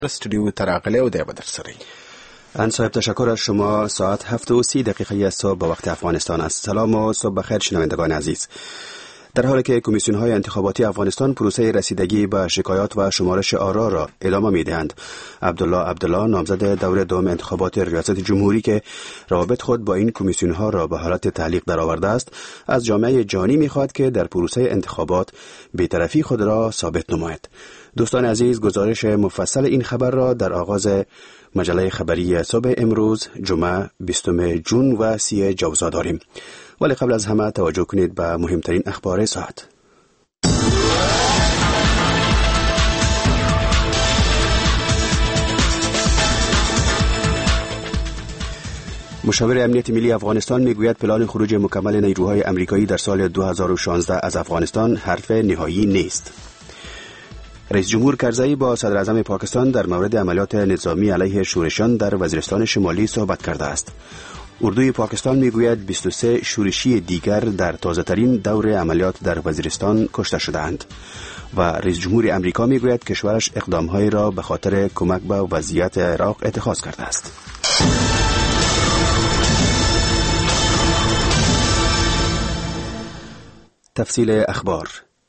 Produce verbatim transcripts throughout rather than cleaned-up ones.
استودیو تراقله و ده بدر سری ان صاحب تشکر از شما. ساعت هفت و سی دقیقه از صبح به وقت افغانستان است. سلام و صبح بخیر شنوندگان عزیز. در حالی که کمیسیون های انتخاباتی افغانستان پروسه رسیدگی به شکایات و شمارش آرا را ادامه می‌دهند، عبدالله عبدالله نامزد دور دوم انتخابات ریاست جمهوری که روابط خود با این کمیسیون ها را به حالت تعلیق درآورده است، از جامعه جهانی می‌خواهد که در پروسه انتخابات بی‌طرفی خود را ثابت نماید. دوستان عزیز، گزارش مفصل این خبر را در آغاز مجله خبری صبح امروز جمعه بیستم جون و سی جوزا داریم. ولی قبل از همه توجه کنید به مهمترین اخبار ساعت. مشاور امنیت ملی افغانستان میگوید پلان خروج مکمل نیروهای امریکایی در سال دو هزار و شانزده از افغانستان حرف نهایی نیست. رئیس جمهور کرزئی با صدر اعظم پاکستان در مورد عملیات نظامی علیه شورشیان در وزیرستان شمالی صحبت کرده است. اردوی پاکستان میگوید بیست و سه شورشی دیگر در تازه‌ترین دور عملیات در وزیرستان کشته شدند و رئیس جمهور امریکا میگوید کشورش اقدام‌هایی را به خاطر کمک به وضعیت عراق اتخاذ کرده است. تفصیل اخبار.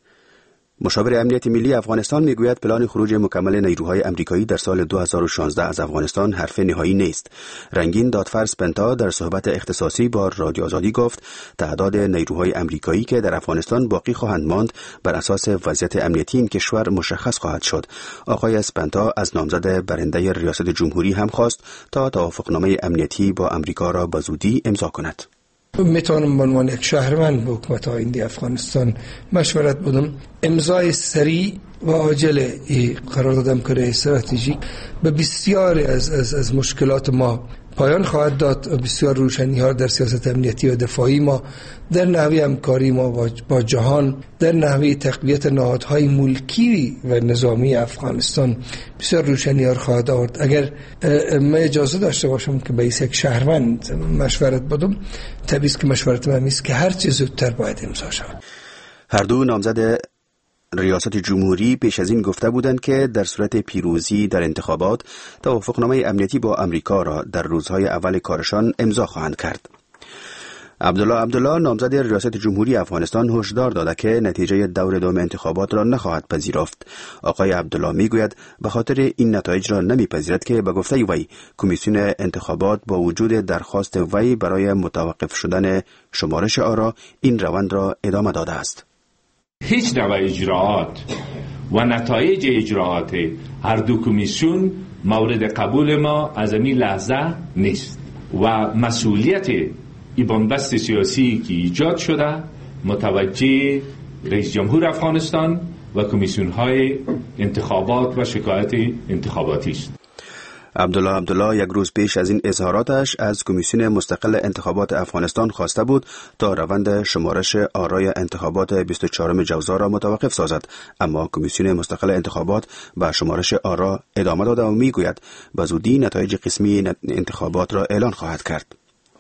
مشاور امنیت ملی افغانستان میگوید پلان خروج مکمل نیروهای امریکایی در سال دو هزار و شانزده از افغانستان حرف نهایی نیست. رنگین دادفرس پنتا در صحبت اختصاصی با رادیو آزادی گفت تعداد نیروهای امریکایی که در افغانستان باقی خواهند ماند بر اساس وضعیت امنیتی این کشور مشخص خواهد شد. آقای اسپنتا از نامزد برنده ریاست جمهوری هم خواست تا توافقنامه امنیتی با امریکا را به زودی امضا کند. میتونم به عنوان یک شهروند به حکومت آینده افغانستان مشورت بدم امضای سریع و عاجل قرارداد کره استراتژیک به بسیاری از از از مشکلات ما پایان خواهد داد. بسیار روشنی ها در سیاست امنیتی و دفاعی ما، در نحوه همکاری ما با جهان، در نحوه تقویت نهادهای ملکی و نظامی افغانستان بسیار روشنی ها خواهد آورد. اگر من اجازه داشته باشم که به یک شهروند مشورت بدم، طبیعی است که مشورت من است که هر چه زودتر باید امضا شود. هر دو نامزد ریاست جمهوری پیش از این گفته بودند که در صورت پیروزی در انتخابات توافقنامه امنیتی با امریکا را در روزهای اول کارشان امضا خواهند کرد. عبدالله عبدالله نامزد ریاست جمهوری افغانستان هشدار داده که نتیجه دور دوم انتخابات را نخواهد پذیرفت. آقای عبدالله میگوید به خاطر این نتایج را نمیپذیرد که به گفته وی کمیسیون انتخابات با وجود درخواست وی برای متوقف شدن شمارش آرا این روند را ادامه داده است. هیچ نوع اجراعات و نتایج اجراعات هر دو کمیسیون مورد قبول ما از این لحظه نیست و مسئولیت این بنبست سیاسی که ایجاد شده متوجه رئیس جمهور افغانستان و کمیسیون های انتخابات و شکایت انتخاباتی است. عبدالله عبدالله یک روز پیش از این اظهاراتش از کمیسیون مستقل انتخابات افغانستان خواسته بود تا روند شمارش آرای انتخابات بیست و چهارم جوزا را متوقف سازد، اما کمیسیون مستقل انتخابات به شمارش آرا ادامه داده و میگوید به زودی نتایج قسمی انتخابات را اعلان خواهد کرد.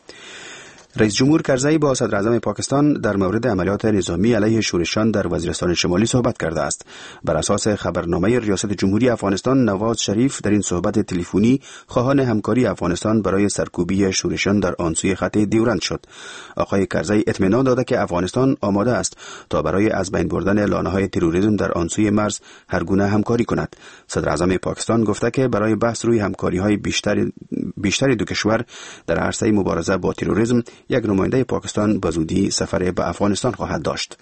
رئیس جمهور کرزئی با صدر اعظم پاکستان در مورد عملیات نظامی علیه شورشیان در وزیرستان شمالی صحبت کرده است. بر اساس خبرنامه ریاست جمهوری افغانستان، نواز شریف در این صحبت تلفنی خواهان همکاری افغانستان برای سرکوبی شورشیان در آن سوی خط دیورند شد. آقای کرزئی اطمینان داده که افغانستان آماده است تا برای از بین بردن لانه‌های تروریسم در آن سوی مرز هر گونه همکاری کند. صدر اعظم پاکستان گفته که برای بحث روی همکاری‌های بیشتر بیشتر دو کشور در عرصه مبارزه با تروریسم یک نماینده پاکستان به زودی سفر به افغانستان خواهد داشت.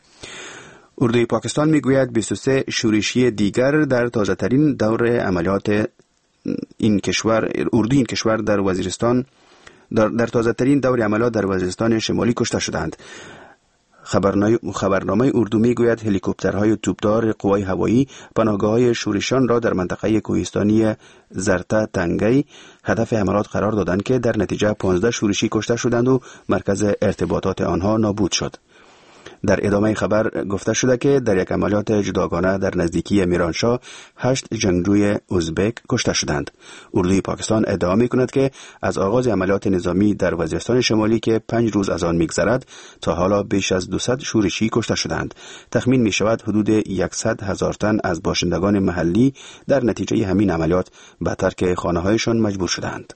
اردوی پاکستان میگوید بیست و سه شورشی دیگر در تازه‌ترین دور عملیات این کشور اردوی این کشور در وزیرستان در, در تازه‌ترین دور عملیات در وزیرستان شمالی کشته شدند. خبرنامه اردو میگوید هلیکوپترهای توپدار قوای هوایی پناهگاه‌های شورشیان را در منطقه کوهستانی زرته تنگی هدف حملات قرار دادند که در نتیجه پانزده شورشی کشته شدند و مرکز ارتباطات آنها نابود شد. در ادامه خبر گفته شده که در یک عملیات جداگانه در نزدیکی میرانشاه هشت جنگجوی ازبک کشته شدند. اردوی پاکستان ادعا می‌کند که از آغاز عملیات نظامی در وزیرستان شمالی که پنج روز از آن می‌گذرد تا حالا بیش از دویست شورشی کشته شدند. تخمین می‌شود حدود صد هزار تن از باشندگان محلی در نتیجه همین عملیات به ترک خانه‌هایشان مجبور شدند.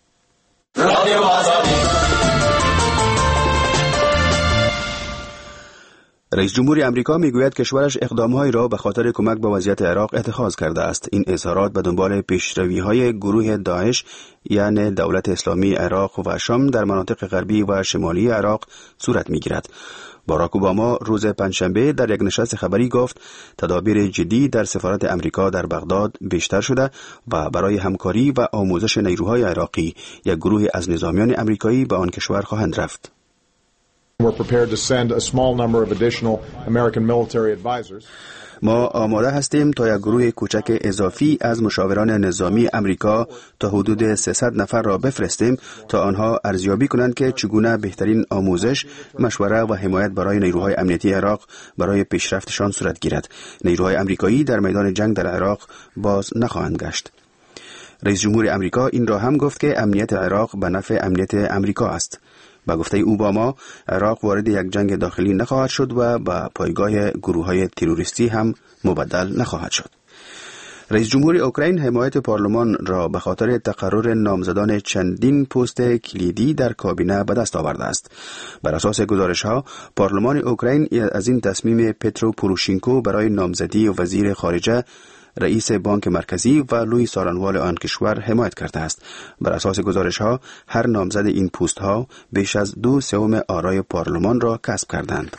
رئیس جمهور امریکا میگوید کشورش اقدام‌هایی را به خاطر کمک به وضعیت عراق اتخاذ کرده است. این اظهارات به دنبال پیشروی‌های گروه داعش یعنی دولت اسلامی عراق و شام در مناطق غربی و شمالی عراق صورت می‌گیرد. باراک اوباما روز پنجشنبه در یک نشست خبری گفت تدابیر جدی در سفارت امریکا در بغداد بیشتر شده و برای همکاری و آموزش نیروهای عراقی یک گروه از نظامیان امریکایی به آن کشور خواهند رفت. We're prepared to send a small number of additional American military advisors. ما آماده هستیم تا یک گروه کوچک اضافی از مشاوران نظامی امریکا تا حدود سیصد نفر را بفرستیم تا آنها ارزیابی کنند که چگونه بهترین آموزش، مشوره و حمایت برای نیروهای امنیتی عراق برای پیشرفتشان صورت گیرد. نیروهای امریکایی در میدان جنگ در عراق باز نخواهند گشت. رئیس جمهور امریکا این را هم گفت که امنیت عراق به نفع امنیت امریکا است. با گفته اوباما عراق وارد یک جنگ داخلی نخواهد شد و به پایگاه گروه‌های تروریستی هم مبدل نخواهد شد. رئیس جمهور اوکراین حمایت پارلمان را به خاطر تقرر نامزدان چندین پست کلیدی در کابینه به دست آورده است. بر اساس گزارش‌ها پارلمان اوکراین از این تصمیم پترو پوروشینکو برای نامزدی وزیر خارجه، رئیس بانک مرکزی و لوی سارنوال آن کشور حمایت کرده است. بر اساس گزارش‌ها هر نامزد این پست‌ها بیش از دو سوم آرای پارلمان را کسب کردند.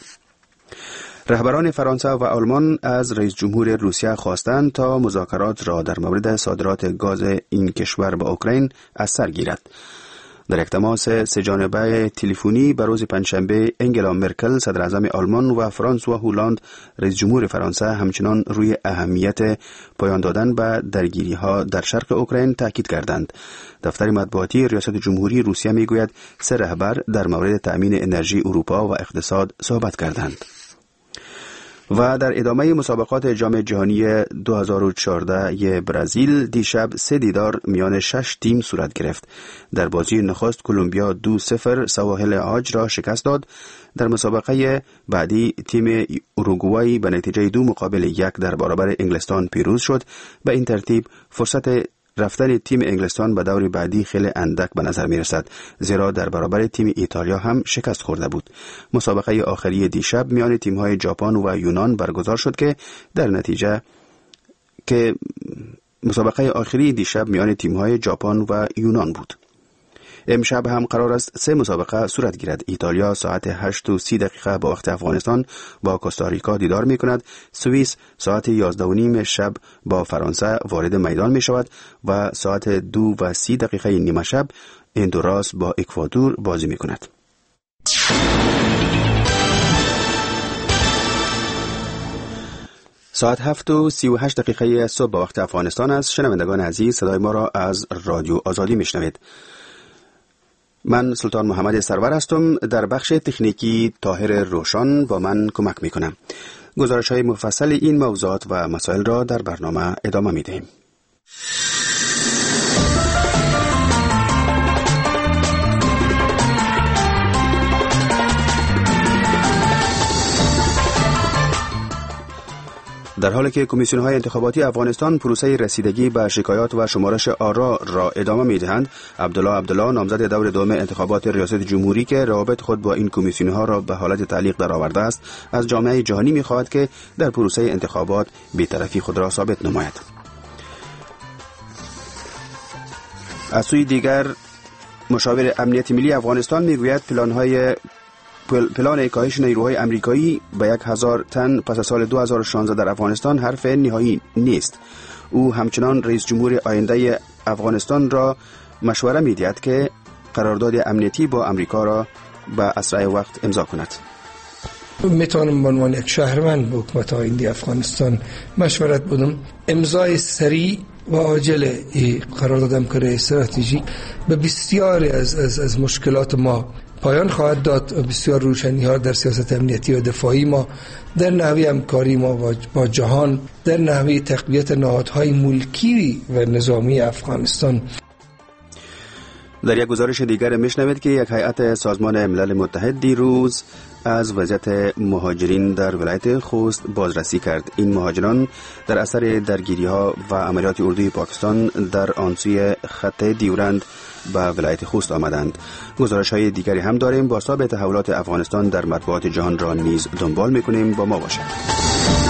رهبران فرانسه و آلمان از رئیس جمهور روسیه خواستند تا مذاکرات را در مورد صادرات گاز این کشور به اوکراین از سر گیرد. در یک تماس سه جانبه تلفنی به روز پنجشنبه انگلا مرکل صدر اعظم آلمان و فرانسوا هولاند رئیس جمهور فرانسه همچنان روی اهمیت پایان دادن به درگیری‌ها در شرق اوکراین تاکید کردند. دفتر مطبوعاتی ریاست جمهوری روسیه میگوید سه رهبر در مورد تأمین انرژی اروپا و اقتصاد صحبت کردند. و در ادامه مسابقات جام جهانی دو هزار و چهارده برزیل دیشب سه دیدار میان شش تیم صورت گرفت. در بازی نخست کلمبیا دو صفر سواحل عاج را شکست داد. در مسابقه بعدی تیم اوروگوئه به نتیجه دو مقابل یک در برابر انگلستان پیروز شد. به این ترتیب فرصت رفتن تیم انگلستان به دور بعدی خیلی اندک به نظر می رسد، زیرا در برابر تیم ایتالیا هم شکست خورده بود. مسابقه آخری دیشب میان تیم‌های ژاپن و یونان برگزار شد که در نتیجه که مسابقه آخری دیشب میان تیم‌های ژاپن و یونان بود. امشب هم قرار است سه مسابقه صورت گیرد. ایتالیا ساعت هشت و سی دقیقه با وقت افغانستان با کوستاریکا دیدار می کند. سوئیس ساعت یازده و نیم شب با فرانسه وارد میدان می شود و ساعت دو و سی دقیقه نیمه شب هندوراس با اکوادور بازی می کند. ساعت هفت و سی و هشت دقیقه صبح با وقت افغانستان است. شنوندگان عزیز، صدای ما را از رادیو آزادی می شنوید. من سلطان محمد سرور هستم. در بخش تکنیکی طاهر روشن با من کمک می کنم. گزارش های مفصل این موضوعات و مسائل را در برنامه ادامه می دهیم. در حالی که کمیسیون های انتخاباتی افغانستان پروسه رسیدگی به شکایات و شمارش آرا را ادامه می دهند، عبدالله عبدالله نامزد دور دوم انتخابات ریاست جمهوری که روابط خود با این کمیسیون ها را به حالت تعلیق درآورده است، از جامعه جهانی می خواهد که در پروسه انتخابات بی‌طرفی خود را ثابت نماید. از سوی دیگر مشاور امنیت ملی افغانستان می گوید پلان های پلان کاهش نیروهای امریکایی به یک هزار تن پس از سال دو هزار و شانزده در افغانستان حرف نهایی نیست. او همچنان رئیس جمهور آینده افغانستان را مشوره می‌دهد که قرارداد امنیتی با امریکا را به اسرع وقت امضا کند. میتونم به عنوان یک شهروند به حکومت آینده افغانستان مشورت بدم امضای سریع و عاجل قرارداد همکاری استراتژیک به بسیاری از از از مشکلات ما پایان خواهد داد. بسیار روشنی ها در سیاست امنیتی و دفاعی ما، در نحوه همکاری ما با جهان، در نحوه تقویت نهادهای ملکی و نظامی افغانستان. در یک گزارش دیگر میشنوید که یک هیئت سازمان ملل متحد دیروز از وضعیت مهاجرین در ولایت خوست بازرسی کرد. این مهاجران در اثر درگیری‌ها و عملیات اردوی پاکستان در آنسوی خط دیورند به ولایت خوست آمدند. گزارش‌های دیگری هم داریم. با حساب تحولات افغانستان در مطبوعات جهان را نیز دنبال می‌کنیم. با ما باشید.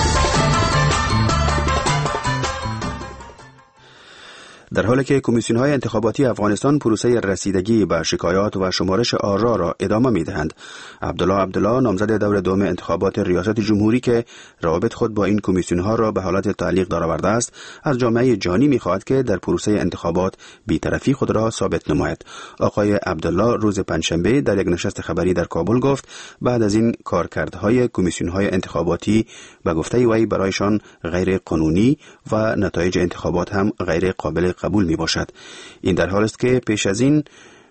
در حالی که کمیسیون‌های انتخاباتی افغانستان پروسه رسیدگی به شکایات و شمارش آرا را ادامه می‌دهند، عبدالله عبدالله نامزد دور دوم انتخابات ریاست جمهوری که روابط خود با این کمیسیون‌ها را به حالت تعلیق درآورده است، از جامعه جهانی می‌خواهد که در پروسه انتخابات بی‌طرفی خود را ثابت نماید. آقای عبدالله روز پنجشنبه در یک نشست خبری در کابل گفت بعد از این کارکردهای کمیسیون‌های انتخاباتی به گفته وی برایشان غیر قانونی و نتایج انتخابات هم غیر قابل قبول می باشد. این در حال است که پیش از این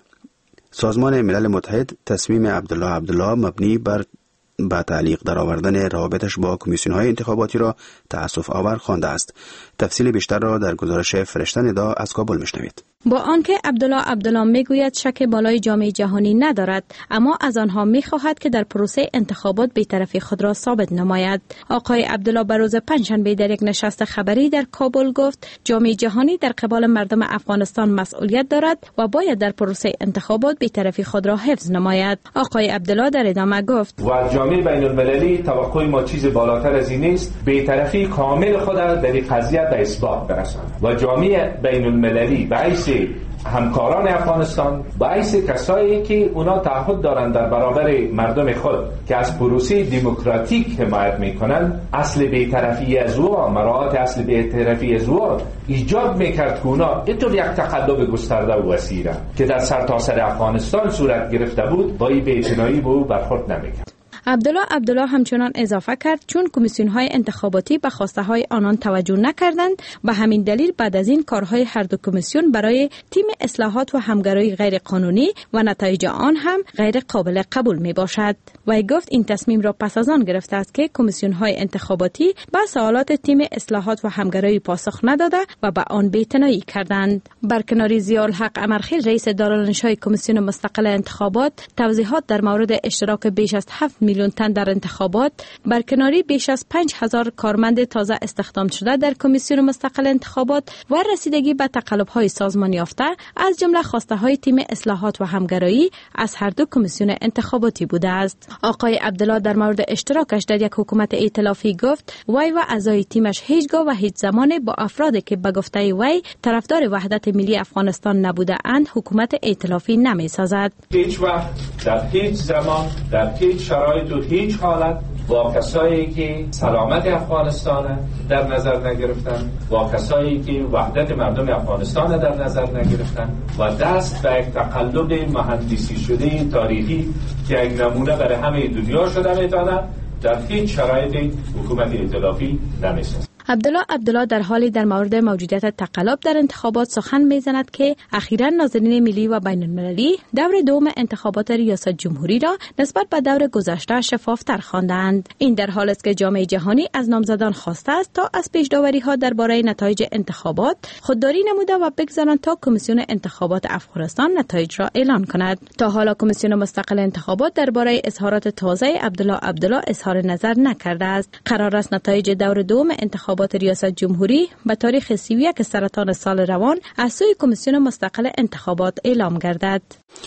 سازمان ملل متحد تصمیم عبدالله عبدالله مبنی بر با تعلیق درآوردن روابطش با کمیسیون‌های انتخاباتی را تأسف آور خوانده است. تفصیل بیشتر را در گزارش فرشته ندا از کابل میشنوید. با آنکه عبدالله عبدالله میگوید شک بالای جامعه جهانی ندارد، اما از آنها میخواهد که در پروسه انتخابات بی‌طرفی خود را ثابت نماید. آقای عبدالله بر روز پنجشنبه در یک نشست خبری در کابل گفت جامعه جهانی در قبال مردم افغانستان مسئولیت دارد و باید در پروسه انتخابات بی‌طرفی خود را حفظ نماید. آقای عبدالله در ادامه گفت و جامعه بین المللی توقع ما چیز بالاتر از این است، بی‌طرفی کامل خود در این قضیه به اثبات برساند و جامعه بین المللی باعث همکاران افغانستان، باعث کسایی که اونا تعهد دارند در برابر مردم خود که از پروسه دموکراتیک حمایت میکنن، اصل بی‌طرفی از او، مراعات اصل بی‌طرفی از او ایجاد میکرد که اونا اینطور یک تقلب گسترده و وسیع که در سرتاسر افغانستان صورت گرفته بود با این بی‌اعتنایی به او برخورد نمیکرد. عبدالله عبدالله همچنان اضافه کرد چون کمیسیون‌های انتخاباتی به خواسته‌های آنان توجه نکردند، به همین دلیل بعد از این کارهای هر دو کمیسیون برای تیم اصلاحات و همکاری غیر قانونی و نتایج آن هم غیر قابل قبول می باشد. و گفت این تصمیم را پس از آن گرفته است که کمیسیون‌های انتخاباتی به سوالات تیم اصلاحات و همکاری پاسخ نداده و به آن بی‌اعتنایی کردند. برکناری ضیاءالحق امرخیل رئیس دارالانشای کمیسیون مستقل انتخابات توضیحات در مورد اشتراک بیش از هفت میلیون تن در انتخابات، برکناری بیش از پنج هزار کارمند تازه استخدام شده در کمیسیون مستقل انتخابات و رسیدگی به تقلب‌های سازمان یافته از جمله خواسته‌های تیم اصلاحات و همکاری از هر دو کمیسیون انتخاباتی بوده است. آقای عبدالله در مورد اشتراکش در یک حکومت ائتلافی گفت وی و اعضای تیمش هیچگاه و هیچ زمان با افرادی که به گفته وی طرفدار وحدت ملی افغانستان نبوده اند حکومت ائتلافی نمی‌سازد. هیچ وقت در هیچ زمان در هیچ شرایط و هیچ حالت با کسایی که سلامت افغانستان در نظر نگرفتن، با کسایی که وحدت مردم افغانستان در نظر نگرفتن و دست به یک تقلب مهندسی شده تاریخی که یک نمونه برای همه دنیا شده میتونه، در هیچ شرایطی حکومت ائتلافی نمیسازد. عبدالله عبدالله در حالی در مورد موجودیت تقلب در انتخابات سخن میزند که اخیراً ناظرین ملی و بین المللی دور دوم انتخابات ریاست جمهوری را نسبت به دور گذشته شفافتر خواندند. این در حالی است که جامعه جهانی از نامزدان خواسته است تا از پیش‌داوری‌ها درباره نتایج انتخابات خودداری نموده و بگذارند تا کمیسیون انتخابات افغانستان نتایج را اعلان کند. تا حالا کمیسیون مستقل انتخابات درباره اظهارات تازه عبدالله عبدالله اظهار نظر نکرده است. قرار است نتایج دور دوم انتخابات ریاست جمهوری به تاریخ سی و یک سرطان سال روان از سوی کمیسیون مستقل انتخابات اعلام گردد.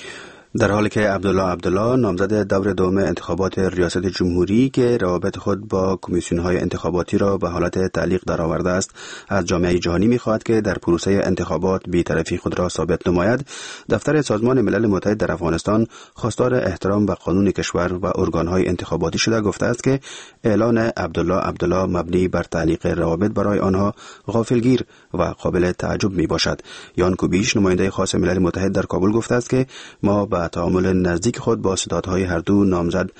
در حالی که عبدالله عبدالله نامزد دور دوم انتخابات ریاست جمهوری که روابط خود با کمیسیون‌های انتخاباتی را به حالت تعلیق درآورده است، از جامعه جهانی می‌خواهد که در پروسه انتخابات بی‌طرفی خود را ثابت نماید، دفتر سازمان ملل متحد در افغانستان خواستار احترام به قانون کشور و ارگان‌های انتخاباتی شده گفته است که اعلان عبدالله عبدالله مبنی بر تعلیق روابط برای آنها غافلگیر و قابل تعجب میباشد. یان کوبیش نماینده خاص ملل متحد در کابل گفته است که ما با تعامل نزدیک خود با ستادهای هر دو نامزد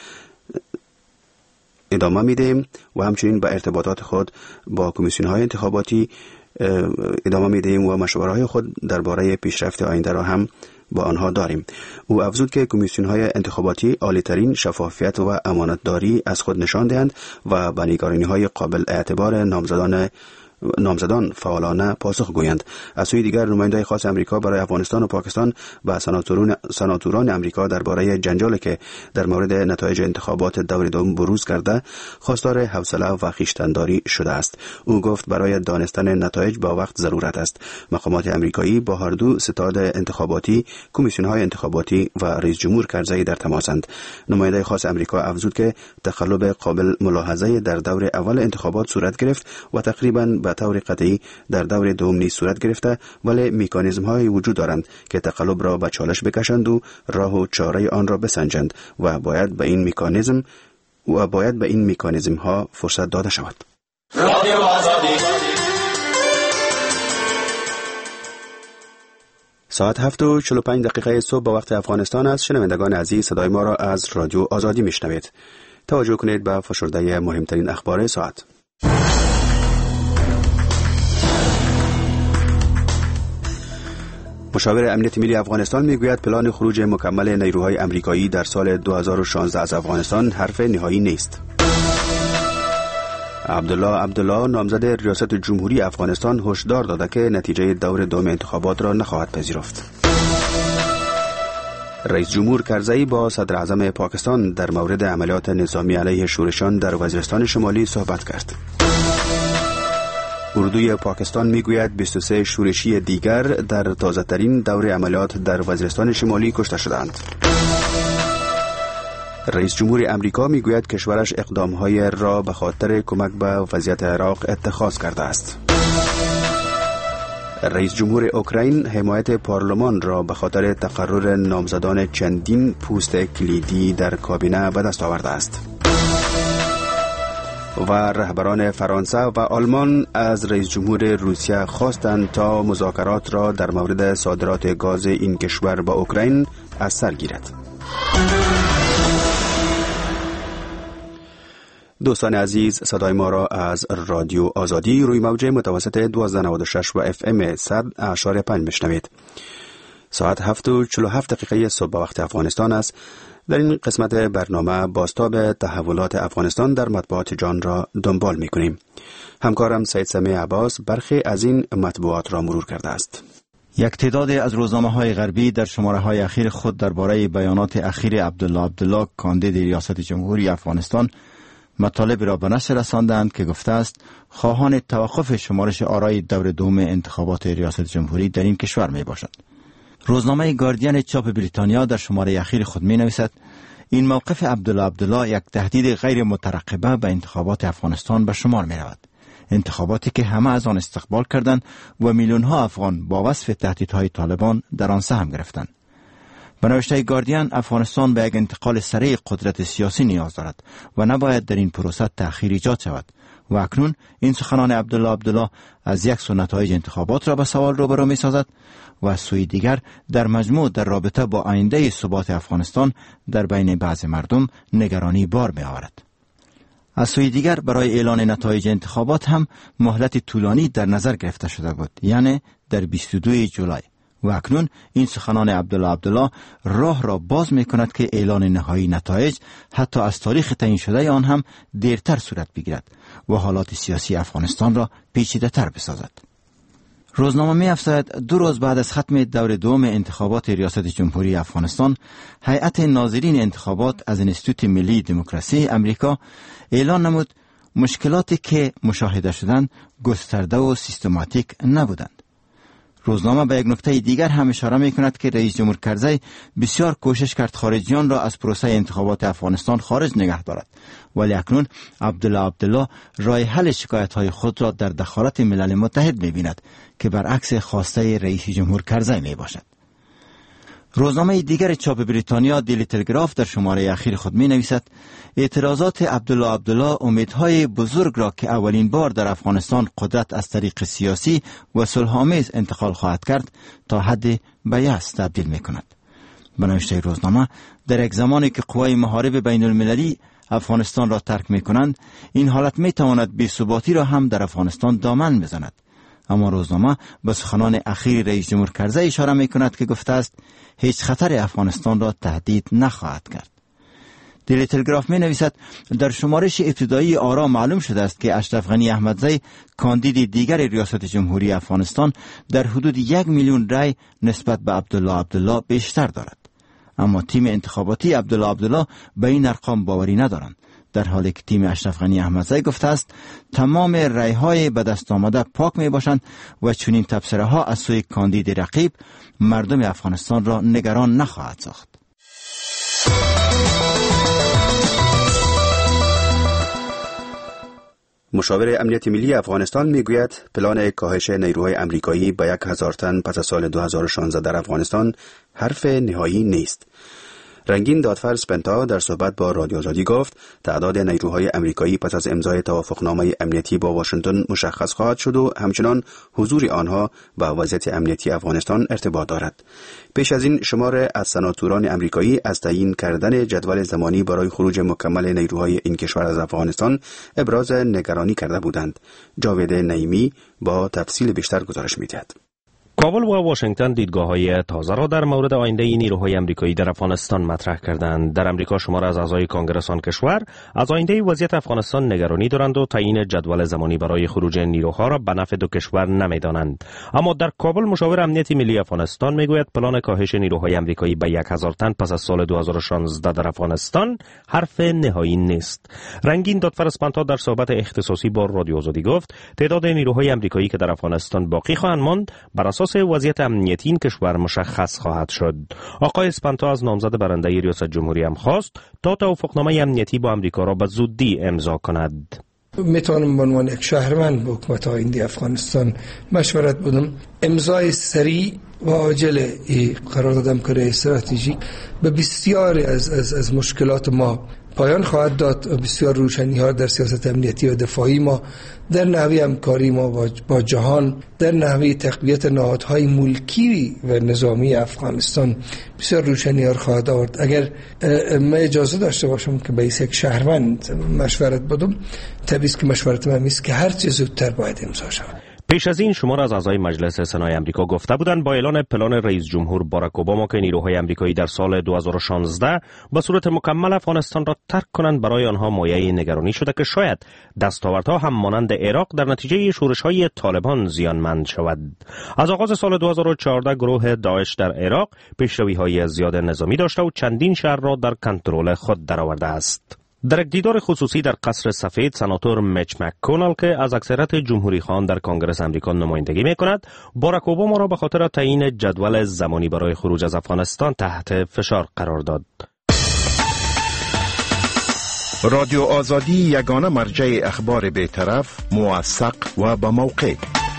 ادامه میدیم و همچنین به ارتباطات خود با کمیسیون‌های انتخاباتی ادامه میدیم و مشوره‌های خود درباره پیشرفت آینده را هم با آنها داریم. او افزود که کمیسیون‌های انتخاباتی عالی‌ترین شفافیت و امانتداری از خود نشان دهند و به نگرانی‌های قابل اعتبار نامزدان نامزدان فعالانه پاسخ گویند. از سوی دیگر نماینده خاص امریکا برای افغانستان و پاکستان و سناتوران سناتوران امریکا درباره جنجالی که در مورد نتایج انتخابات دور دوم بروز کرده خواستار حوصله و خویشتن‌داری شده است. او گفت برای دانستن نتایج با وقت ضرورت است. مقامات امریکایی با هر دو ستاد انتخاباتی، کمیسیون‌های انتخاباتی و رئیس جمهور کرزی در تماسند. نماینده خاص امریکا افزود که تقلب قابل ملاحظه در دور اول انتخابات صورت گرفت و تقریباً به طور قطعی در دور دوم نیز صورت گرفته، ولی مکانیزم های وجود دارند که تقلب را به چالش بکشند و راه و چاره آن را بسنجند و باید به این مکانیزم و باید به این مکانیزم ها فرصت داده شود. رادیو آزادی. ساعت هفت و چهل و پنج دقیقه صبح به وقت افغانستان است. شنوندگان عزیز، صدای ما را از رادیو آزادی میشنوید. توجه کنید به فشرده مهمترین اخبار ساعت. مشاور امنیت ملی افغانستان میگوید پلان خروج مکمل نیروهای امریکایی در سال دو هزار و شانزده از افغانستان حرف نهایی نیست. عبدالله عبدالله نامزد ریاست جمهوری افغانستان هشدار داده که نتیجه دور دوم انتخابات را نخواهد پذیرفت. رئیس جمهور کرزی با صدر اعظم پاکستان در مورد عملیات نظامی علیه شورشیان در وزیرستان شمالی صحبت کرد. اردوی پاکستان میگوید بیست و سه شورشی دیگر در تازه ترین دور عملیات در وزیرستان شمالی کشته شدند. رئیس جمهور امریکا میگوید کشورش اقدامهای را به خاطر کمک به وضعیت عراق اتخاذ کرده است. رئیس جمهور اوکراین حمایت پارلمان را به خاطر تقرر نامزدان چندین پست کلیدی در کابینه به دست آورده است. و رهبران فرانسه و آلمان از رئیس جمهور روسیه خواستند تا مذاکرات را در مورد صادرات گاز این کشور به اوکراین از سر گیرد. دوستان عزیز، صدای ما را از رادیو آزادی روی موج متوسط دوازده نود و شش و اف ام صد اشاره پنج بشنوید. ساعت هفت و چهل و هفت دقیقه صبح وقت افغانستان است. در این قسمت برنامه بازتاب تحولات افغانستان در مطبوعات جان را دنبال می کنیم. همکارم سید سمیع عباس برخی از این مطبوعات را مرور کرده است. یک تعداد از روزنامه‌های غربی در شماره‌های اخیر خود درباره بیانات اخیر عبدالله عبدالله کاندید ریاست جمهوری افغانستان مطالب را به نشر رساندند که گفته است خواهان توقف شمارش آرای دور دوم انتخابات ریاست جمهوری در این کشور می باشد. روزنامه گاردین چاپ بریتانیا در شماره اخیر خود می نویسد این موقف عبدالله عبدالله یک تهدید غیر مترقبه به انتخابات افغانستان به شمار می رود. انتخاباتی که همه از آن استقبال کردند و میلیون ها افغان با وصف تهدیدهای طالبان در آن سهم گرفتند. به نوشته گاردین افغانستان به یک انتقال سریع قدرت سیاسی نیاز دارد و نباید در این پروسه تأخیر ایجاد شود و اکنون این سخنان عبدالله عبدالله از یک سو نتایج انتخابات را به سوال روبرو می سازد و از سوی دیگر در مجموع در رابطه با آینده ثبات افغانستان در بین بعض مردم نگرانی بار می آورد. از سوی دیگر برای اعلان نتایج انتخابات هم مهلت طولانی در نظر گرفته شده بود، یعنی در بیست و دو جولای، و اکنون این سخنان عبدالله عبدالله راه را باز می کند که اعلان نهایی نتایج حتی از تاریخ تعیین شده آن هم دیرتر صورت بگیرد و حالات سیاسی افغانستان را پیچیده تر بسازد. روزنامه می افزاید دو روز بعد از ختم دور دوم انتخابات ریاست جمهوری افغانستان، هیئت ناظرین انتخابات از انستیتوت ملی دموکراسی امریکا اعلان نمود مشکلاتی که مشاهده شدند گسترده و سیستماتیک نبودند. روزنامه به یک نکته دیگر هم اشاره می کند که رئیس جمهور کرزی بسیار کوشش کرد خارجیان را از پروسه انتخابات افغانستان خارج نگه دارد، ولی اکنون عبدالله عبدالله راه حل شکایت های خود را در دخالت ملل متحد می بیند که برعکس خواسته رئیس جمهور کرزی می باشد. روزنامه دیگر چاپ بریتانیا دیلی تلگراف در شماره اخیر خود می نویسد اعتراضات عبدالله عبدالله امیدهای بزرگ را که اولین بار در افغانستان قدرت از طریق سیاسی و صلح‌آمیز انتقال خواهد کرد تا حد به یأس تبدیل می کند. به نوشته روزنامه در یک زمانی که قوای محارب بین المللی افغانستان را ترک می کنند، این حالت می تواند بی‌ثباتی را هم در افغانستان دامن بزند اما روزنامه به سخنان اخیر رئیس جمهور کرزی اشاره می کند که گفته است هیچ خطر افغانستان را تهدید نخواهد کرد. دیلی تلگراف می نویسد در شمارش ابتدایی آرا معلوم شده است که اشرف غنی احمدزی کاندید دیگر ریاست جمهوری افغانستان در حدود یک میلیون رای نسبت به عبدالله عبدالله بیشتر دارد. اما تیم انتخاباتی عبدالله عبدالله به این ارقام باوری ندارند، در حالی که تیم اشرف غنی احمدزی گفته است تمام رای‌های به دست آمده پاک می باشند و چنین تبصره ها از سوی کاندید رقیب مردم افغانستان را نگران نخواهد ساخت. مشاور امنیت ملی افغانستان میگوید پلان کاهش نیروهای امریکایی به یک هزار تن پس از سال دو هزار و شانزده در افغانستان حرف نهایی نیست. رنگین دادفر اسپنتا در صحبت با رادیو آزادی گفت تعداد نیروهای امریکایی پس از امضای توافقنامه امنیتی با واشنگتن مشخص خواهد شد و همچنان حضور آنها با وضعیت امنیتی افغانستان ارتباط دارد. پیش از این شمار از سناتوران امریکایی از تعیین کردن جدول زمانی برای خروج مکمل نیروهای این کشور از افغانستان ابراز نگرانی کرده بودند. جاوید نعیمی با تفصیل بیشتر گزارش می‌دهد. کابل و واشنگتن دیدگاه‌های تازه را در مورد آینده نیروهای آمریکایی در افغانستان مطرح کردند. در آمریکا شمار از اعضای کنگره آن کشور از آینده وضعیت افغانستان نگرانی دارند و تعیین جدول زمانی برای خروج نیروها را به نفع دو کشور نمی‌دانند. اما در کابل مشاور امنیت ملی افغانستان میگوید پلان کاهش نیروهای آمریکایی به یک هزار تن پس از سال دو هزار و شانزده در افغانستان حرف نهایی نیست. رنگین دادفر اسپنتا در صحبت اختصاصی با رادیو آزادی گفت تعداد نیروهای آمریکایی که در افغانستان باقی خواهند ماند بر اساس وضعیت امنیتی این کشور مشخص خواهد شد. آقای اسپنتا از نامزد برنده ریاست جمهوری هم خواست تا توافقنامه امنیتی با آمریکا را به زودی امضا کند. میتونم به عنوان یک شهروند به حکومت آینده افغانستان مشورت بدم امضای سریع و عاجل قرارداد کره استراتژیک به بسیاری از از از مشکلات ما پایان خواهد داد. بسیار روشنی ها در سیاست امنیتی و دفاعی ما، در نحوه همکاری ما با جهان، در نحوه تقویت نهادهای ملکی و نظامی افغانستان بسیار روشنی ها خواهد آورد. اگر من اجازه داشته باشم که به یک شهروند مشورت بدم، طبیعی است که مشورت من است که هر چه زودتر باید امضا شود. پیش از این شمار از اعضای مجلس سنای آمریکا گفته بودند با اعلان پلان رئیس جمهور باراک اوباما که نیروهای آمریکایی در سال دو هزار و شانزده به صورت مکمل افغانستان را ترک کنند برای آنها مایه نگرانی شده که شاید دستاوردها هم مانند عراق در نتیجه شورش‌های طالبان زیانمند شود. از آغاز سال دو هزار و چهارده گروه داعش در عراق پیشروی‌های زیاد نظامی داشته و چندین شهر را در کنترل خود درآورده است. در یک دیدار خصوصی در قصر سفید سناتور میچ مک‌کونل که از اکثریت جمهوری خواهان در کنگره آمریکا نمایندگی می‌کند، باراک اوباما را به خاطر تعیین جدول زمانی برای خروج از افغانستان تحت فشار قرار داد. رادیو آزادی یگانه مرجع اخبار بی‌طرف، موثق و با موقع.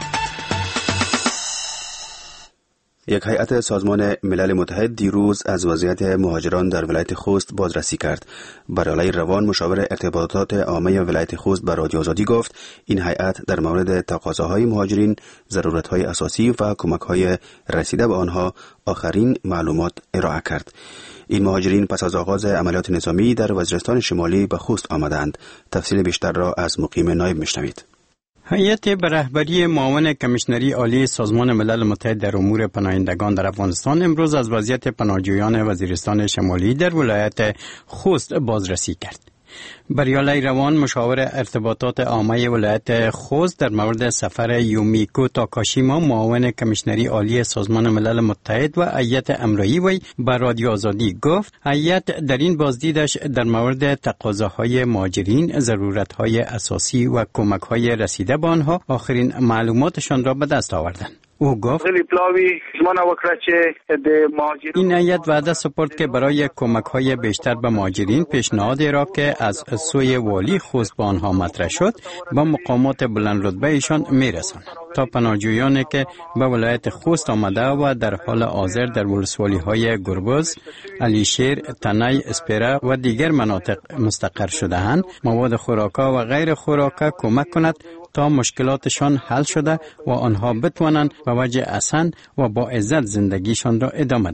یک هیئت سازمان ملل متحد دیروز از وضعیت مهاجران در ولایت خوست بازرسی کرد. برای روان مشاور ارتباطات عامه ولایت خوست به رادیو آزادی گفت این هیئت در مورد تقاضاهای مهاجرین، ضرورت‌های اساسی و کمک‌های رسیده به آنها آخرین معلومات ارائه کرد. این مهاجرین پس از آغاز عملیات نظامی در وزیرستان شمالی به خوست آمدند. تفصیل بیشتر را از مقیم نایب میشنوید. هیئت به رهبری معاون کمیشنری عالی سازمان ملل متحد در امور پناهندگان در افغانستان امروز از وضعیت پناهجویان وزیرستان شمالی در ولایت خوست بازرسی کرد. بریالی روان مشاور ارتباطات عامه ولایت خوست در مورد سفر یومیکو تاکاشیما معاون کمیشنری عالی سازمان ملل متحد و هیئت امرایی وی به رادیو آزادی گفت هیئت در این بازدیدش در مورد تقاضاهای مهاجرین، ضرورتهای اساسی و کمک‌های رسیده به آنها آخرین معلوماتشان را به دست آوردند. او گفت این هیئت وعده سپرد که برای کمک‌های بیشتر به مهاجرین پیشنهادی را که از سوی والی خوست به آنها مطرح شد با مقامات بلند رتبه ایشان میرساند تا پناهجویانی که به ولایت خوست آمده و در حال حاضر در ولسوالی‌های گربز، علیشیر، تنی، اسپیره و دیگر مناطق مستقر شده‌اند مواد خوراکا و غیر خوراکا کمک کند تا مشکلاتشان حل شده و آنها بتوانند به وجه احسن و با عزت زندگیشان را ادامه دهند.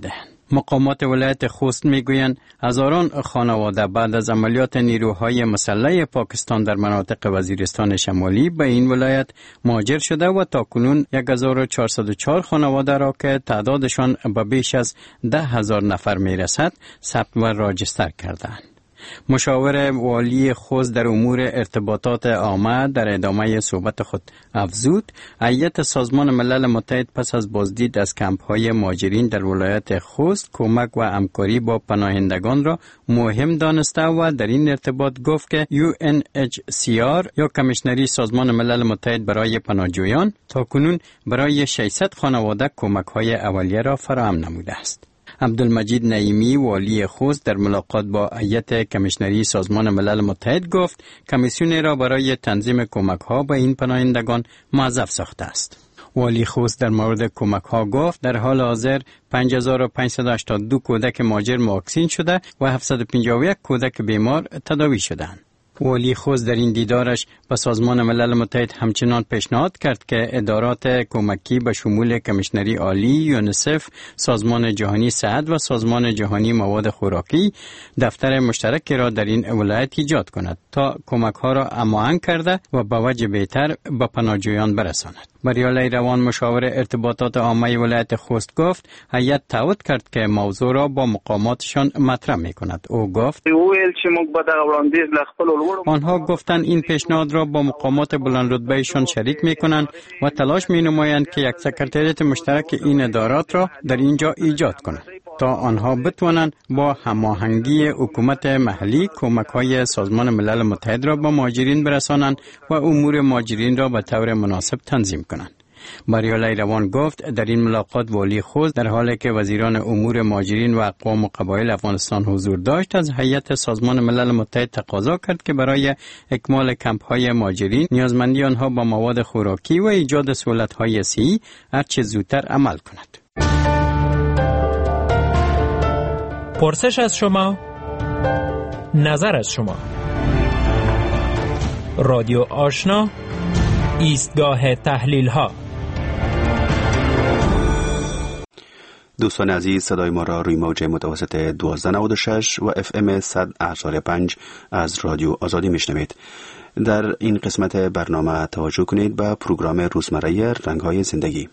مقامات ولایت خوست میگویند هزاران خانواده بعد از عملیات نیروهای مسلح پاکستان در مناطق وزیرستان شمالی به این ولایت مهاجر شده و تاکنون هزار و چهارصد و چهار خانواده را که تعدادشان به بیش از ده هزار نفر میرسد ثبت و راجستر کردند. مشاور والی خوست در امور ارتباطات عامه در ادامه صحبت خود افزود هیئت سازمان ملل متحد پس از بازدید از کمپ‌های مهاجرین در ولایت خوست کمک و همکاری با پناهندگان را مهم دانسته و در این ارتباط گفت که یو ان اچ سی آر یا کمیشنری سازمان ملل متحد برای پناهجویان تاکنون برای ششصد خانواده کمک‌های اولیه را فراهم نموده است. عبدالمجید نعیمی والی خوست در ملاقات با هیئت کمیشنری سازمان ملل متحد گفت کمیسیون را برای تنظیم کمک ها به این پناهندگان موظف ساخته است. والی خوست در مورد کمک ها گفت در حال حاضر پنج هزار و پانصد و هشتاد و دو کودک مهاجر واکسین شده و هفتصد و پنجاه و یک کودک بیمار تداوی شدند. والی خوست در این دیدارش به سازمان ملل متحد همچنان پیشنهاد کرد که ادارات کمکی به شمول کمیشنری عالی، یونیسف، سازمان جهانی صحت و سازمان جهانی مواد خوراکی دفتر مشترکی را در این ولایت ایجاد کند تا کمک ها را هماهنگ کرده و به وجه بهتر به پناهجویان برساند. بریالی روان مشاور ارتباطات عامه ولایت خوست گفت هیئت تعهد کرد که موضوع را با مقاماتشان مطرح می‌کند. او گفت آنها گفتند این پیشنهاد را با مقامات بلند رتبه‌شان شریک می‌کنند و تلاش می‌نمایند که یک سکرتریات مشترک این ادارات را در اینجا ایجاد کنند تا آنها بتوانند با هماهنگی حکومت محلی کمک‌های سازمان ملل متحد را به مهاجرین برسانند و امور مهاجرین را به طور مناسب تنظیم کنند. بریالی روان گفت در این ملاقات والی خوست در حالی که وزیران امور مهاجرین و اقوام و قبایل افغانستان حضور داشت از هیئت سازمان ملل متحد تقاضا کرد که برای اکمال کمپ‌های مهاجرین نیازمندی آنها با مواد خوراکی و ایجاد سهولت‌های صحی هرچه زودتر عمل کند. پرسش از شما، نظر از شما. رادیو آشنا، ایستگاه تحلیل ها. دوستان عزیز، صدای ما را روی موج متوسط دوازده نود و شش و اف ام صد اشاری پنج از رادیو آزادی میشنوید. در این قسمت برنامه توجه کنید به پروگرام روزمره رنگ‌های زندگی.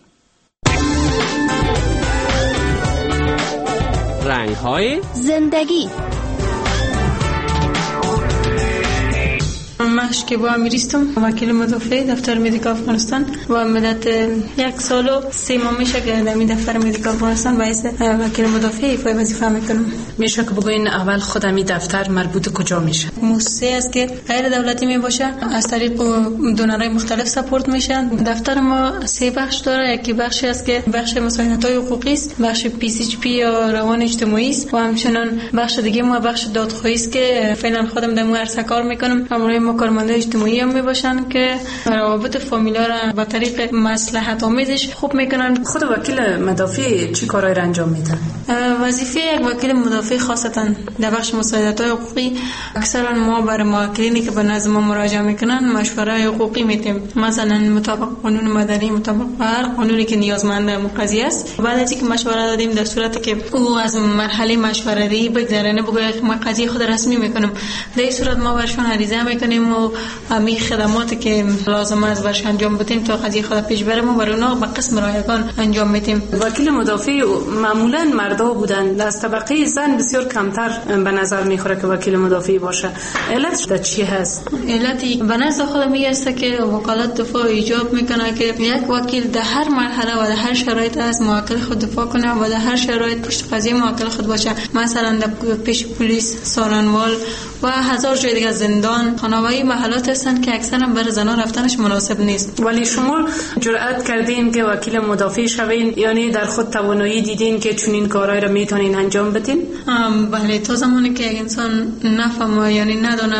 رنگ‌های زندگی. من شکیبا امیریستم، وکیل مدافع دفتر مدیکا افغانستان و مدت یک سال و سه ماه میشه که در این دفتر مدیکا افغانستان باعث وکیل مدافع ایفای وظیفه میکنم. میشه که بگوین اول خودم این دفتر مربوط کجا میشه؟ مؤسسه است که غیر دولتی میباشه، از طریق دونرهای مختلف سپورت میشن. دفتر ما سه بخش داره. یکی بخشی است که بخش مساعدت‌های حقوقی است، بخش پی سی اچ پی یا روان اجتماعی است و همچنین بخش دیگه ما بخش دادخواهی است که فعلا خودم در مو عرصه کار میکنم. همراه ما کارمندای اجتماعی هم میباشن که روابط فامیلا را با طریق مصلحت آمیزش خوب میکنن. خود وکیل مدافع چی کارایی را انجام میدن؟ وظیفه یک وکیل مدافع خاصتا در بخش مساعدت‌های حقوقی اکثرا ما برای موکلینی که به نزد ما مراجعه میکنن مشوره حقوقی میدیم، مثلا مطابق قانون مدنی، مطابق هر قانونی که نیازمند قضیه است. بعد از اینکه مشوره دادیم در صورتی که او از مرحله مشوره دهی بگذره، نه بگه ما قضیه خود رسمی میکنم، در این صورت ما برشون عریضه میکنیم و همین خدماتی که لازم است برش انجام بدیم تا قضیه خود پیش بره ما برای اونها به قسم رایگان انجام میدیم. وکیل مدافع معمولا مردا بودن، از طبقه زن بسیار کمتر به نظر میخوره که وکیل مدافع باشه. علت در چی هست؟ علتی به نظر خود میگسته که وکالت دفاع ایجاب میکنه که یک وکیل در هر مرحله و در هر شرایط از موکل خود دفاع کنه و در هر شرایط پشت قضیه موکل خود باشه. مثلا در پیش پلیس، سالنوال و هزار جای دیگه، زندان، خانواده محلات هستن که اکثرا برای زنان رفتنش مناسب نیست. ولی شما جرأت کردین که وکیل مدافع شوین، یعنی در خود توانایی دیدین که چنین کارهای را میتونین انجام بدین؟ بله، تا زمانی که یک انسان نفهمه یعنی ندونه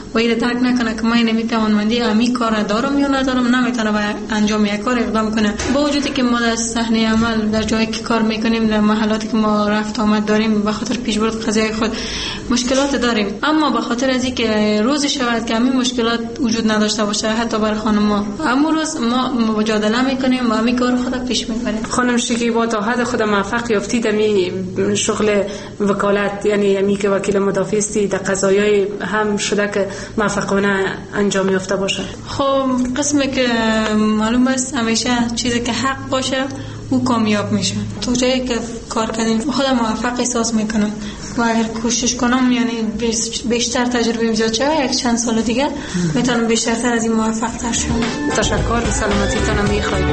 و این درک نکنه که من نمیتوانمندی امی کار دارم یا ندارم، نمیتونه به انجام یک کار اقدام کنه. با وجودی که ما در صحنه عمل در جایی که کار میکنیم، در محلاتی که ما رفت آمد داریم، به خاطر پیشبرد قضیه خود مشکلات داریم، اما به خاطر از اینکه روز شود که همین مشکلات وجود نداشته باشه حتی بر خانم‌ها، اما روز ما مجادله میکنیم و همین کار خود پیش میبریم. خانم شکیبا تا حد خود موفق یافتید می شغل وکالت، یعنی امی که وکیل مدافع استی، در قضایای هم شده که موفقانه انجام یافته باشه؟ خب قسمی که معلوم است همیشه چیزی که حق باشه او کامیاب میشه. تو جایی که کار کردیم خودم موفق احساس میکنم و اگر کوشش کنم یعنی بیشتر تجربه زیاد شه، یک چند سال دیگه میتونم بیشتر از این موفق تر شم. تشکر، سلامتیتون میخوایم.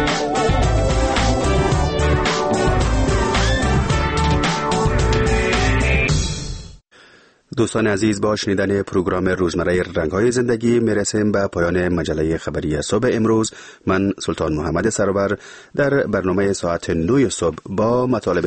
دوستان عزیز، با شنیدن پروگرام روزمره رنگ‌های زندگی میرسیم به پایان مجله خبری صبح امروز. من سلطان محمد سرور در برنامه ساعت نه صبح با مطالب